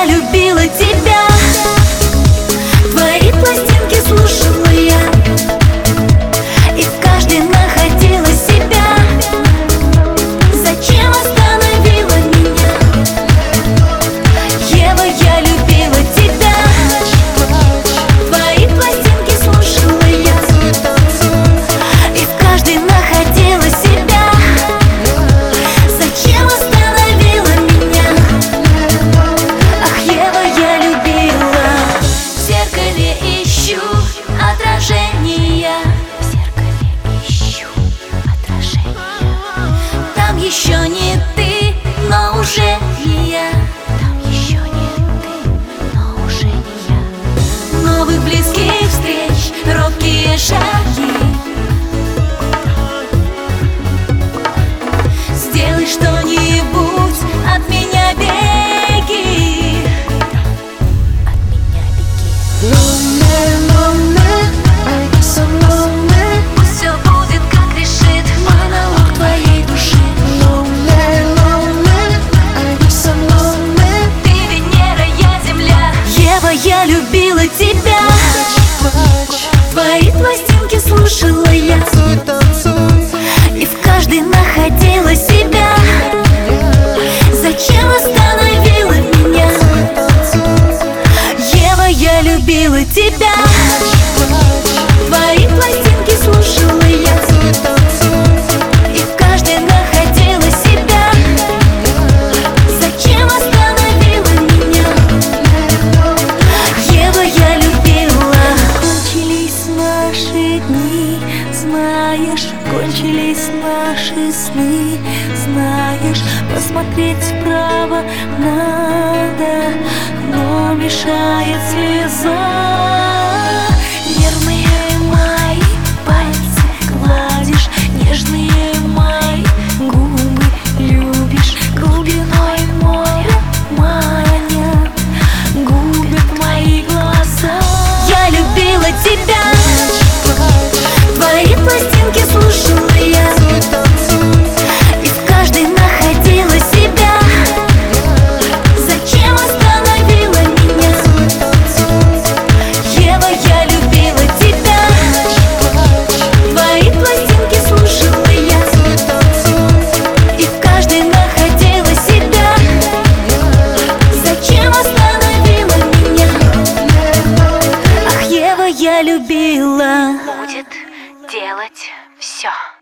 любила тебя. Твои пластинки слушала я, и в каждой находила себя. Зачем остановила меня? Ева, я любила тебя. Твои пластинки слушала я, и в каждой находила себя. Зачем остановила меня? Ах, Ева, я любила. В зеркале ищу отражения, в зеркале ищу отражения. Там еще не ты, но уже не я. Там еще не ты, но уже не я. Новых близких встреч, робкие шаги. Сделай что-нибудь, от меня беги. От меня беги. Пусть все будет, как решит монолог твоей души. Ты Венера, я Земля. Ева, я любила тебя. Твои пластинки слушала я, и в каждой находила себя. Зачем остановила меня? Ева, я любила тебя. Твои пластинки слушала я, и в каждой находила себя. Зачем остановила меня? Ева, я любила. Кончились наши дни, знаешь, кончились наши сны, знаешь. Посмотреть вправо надо, но мешает слеза. Нервные мои пальцы гладишь, нежные мои губы любишь, глубиной моря манят, губят мои глаза. Я любила тебя. Твои пластинки слушала я, и в каждой находила себя. Зачем остановила меня? Ева, я любила тебя. Твои пластинки слушала я, и в каждой находила себя. Зачем остановила меня? Ах, Ева, я любила. Будет делать все.